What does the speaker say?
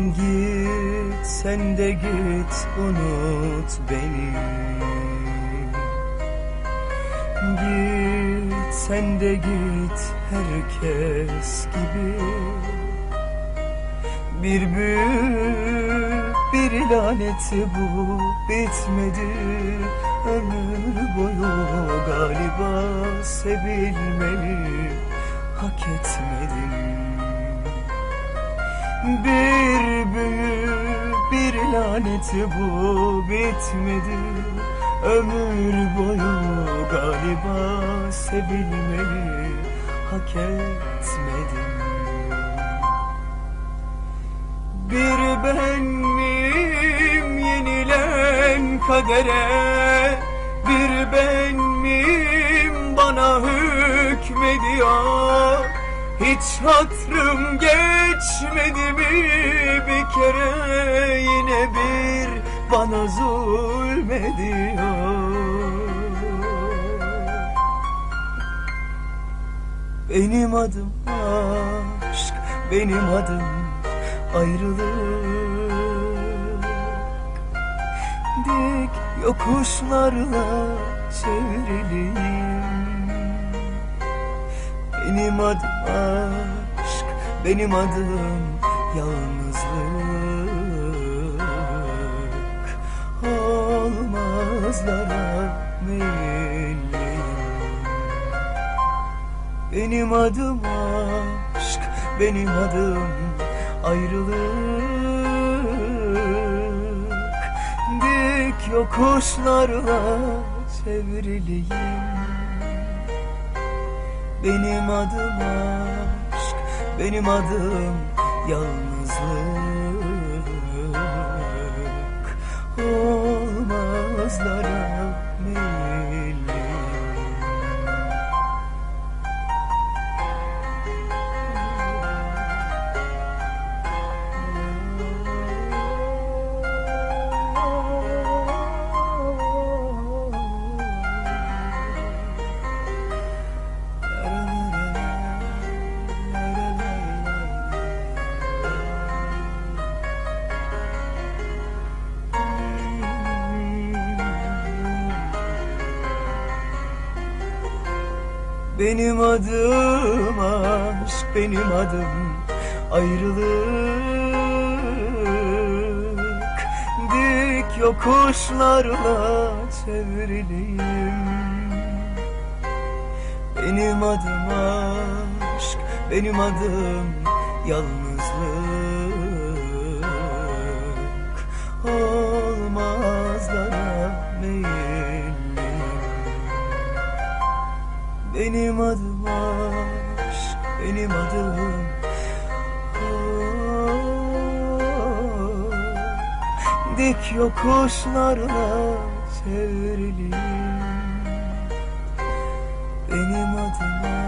Git sen de git, unut beni. Git sen de git herkes gibi. Bir büyü bir laneti bu, bitmedi ömür boyu. Galiba sevilmeyi hak etmedim. Bir büyü bir laneti bu, bitmedi ömür boyu. Galiba sevilmeyi hak etmedim. Bir ben miyim yenilen kadere? Bir ben miyim bana hükmediyor? Hiç hatırım geçmedi mi bir kere? Yine bir bana zulmediyor. Benim adım aşk, benim adım ayrılık. Dik yokuşlarla çevriliyim. Benim adım aşk, benim adım yalnızlık. Olmazlara meyilliyim. Benim adım aşk, benim adım ayrılık. Dik yokuşlarla çevriliyim. Benim adım aşk, benim adım yalnızlık. Olmazlara meyilliyim. Benim adım aşk, benim adım ayrılık. Dik yokuşlarla çevriliyim. Benim adım aşk, benim adım yalnızlık. Olmazlara meyilliyim. Benim adım aşk, benim adım dik yokuşlarla çevriliyim. Benim adım